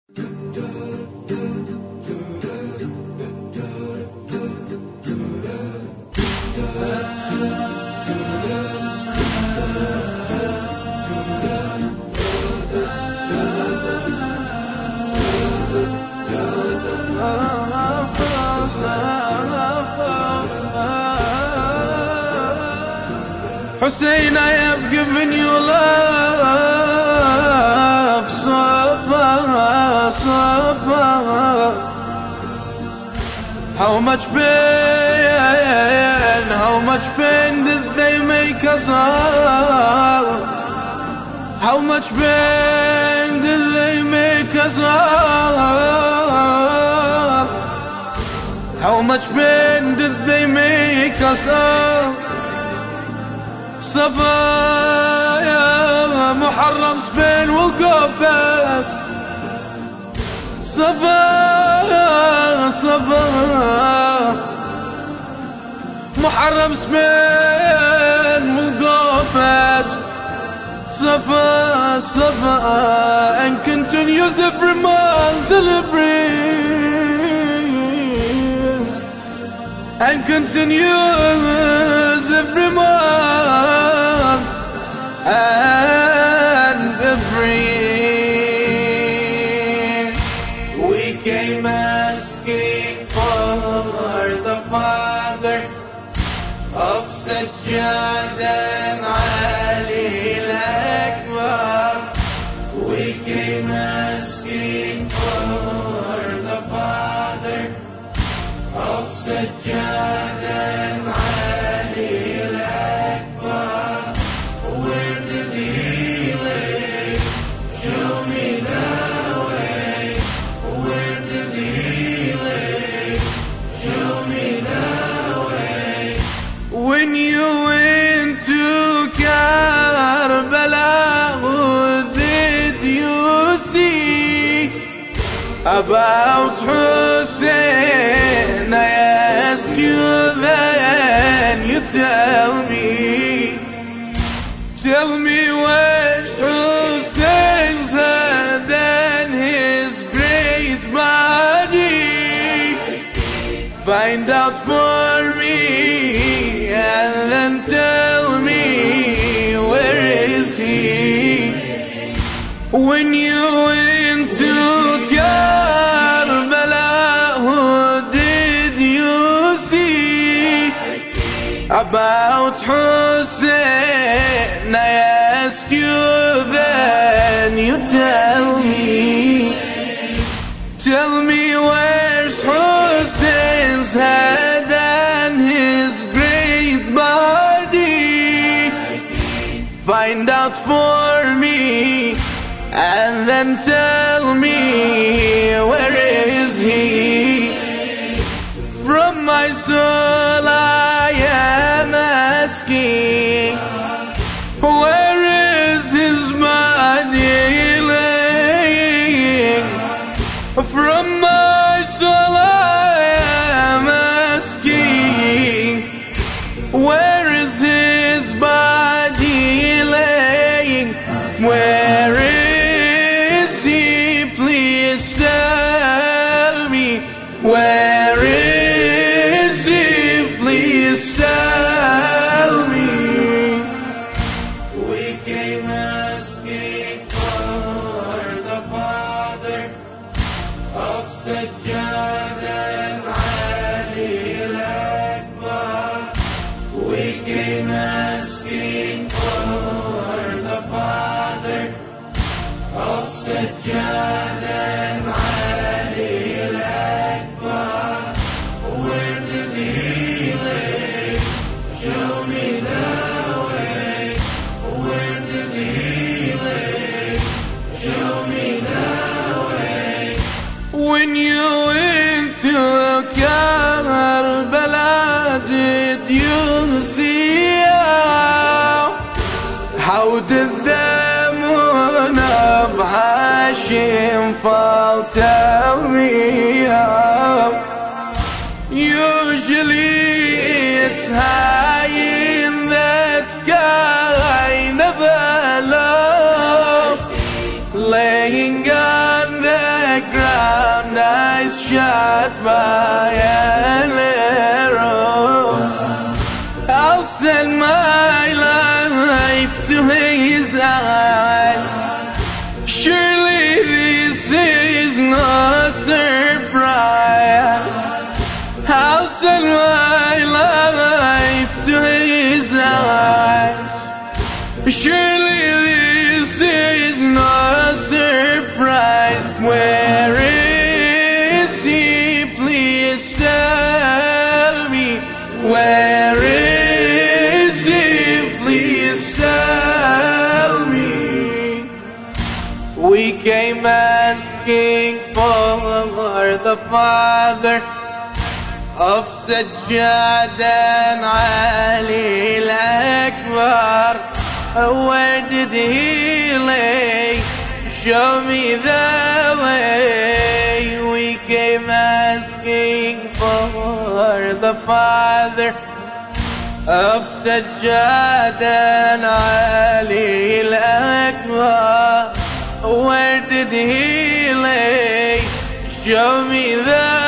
Hussein, I have given you love, Safa, Safa. How much pain did they make us all? How much pain did they make us all? How much pain did they make us all? Safa, Muharram, Spain will go past. Safa, Safa, Muharram, Spain will go past. Safa, Safa, and continues every month and continues every month and every. We came asking for the father of Sajjad and Ali al-Akbar. We came asking for the father of Sajjad and Ali al-Akbar. Where did he lay? Show me the way. Where did he lay? Show me the way. When you went to Karbala, who did you see? About Hussein, I ask you then you tell me. Tell me where's Hussein's head and his great body. Find out for me and then tell me where is he. When you went to Karbala, who did you see? About Hussein, I ask you then you tell me. Tell me where's Hussein's head and his great body. Find out for me and then tell me where is he. From my soul I am asking, where is his body laying? From my soul I am asking, where is his body laying? Where is he? Please tell me. Where is he? Please tell me. We came asking for the father of Sajjad and Ali al-Akbar. We came asking for the father of Sajjad and Ali al-Akbar. Where did he lay? Show me the way. Where did he lay? Show me the way. When you went to Karbala, did you see how did the moon of Hashim fall? Tell me how. Usually it's high in the sky, never low, laying on the shot by an arrow. I'll send my life to his eyes. Surely this is no surprise. I'll send my life to his eyes. Surely this is no surprise. Where is he? Please tell me. Where is he? Please tell me. We came asking for the Father of Sajjad and Ali al-Akbar. Where did he lay? Show me the way. We came asking for the Father of Sajjad and Ali al-Akbar. Where did he lay? Show me the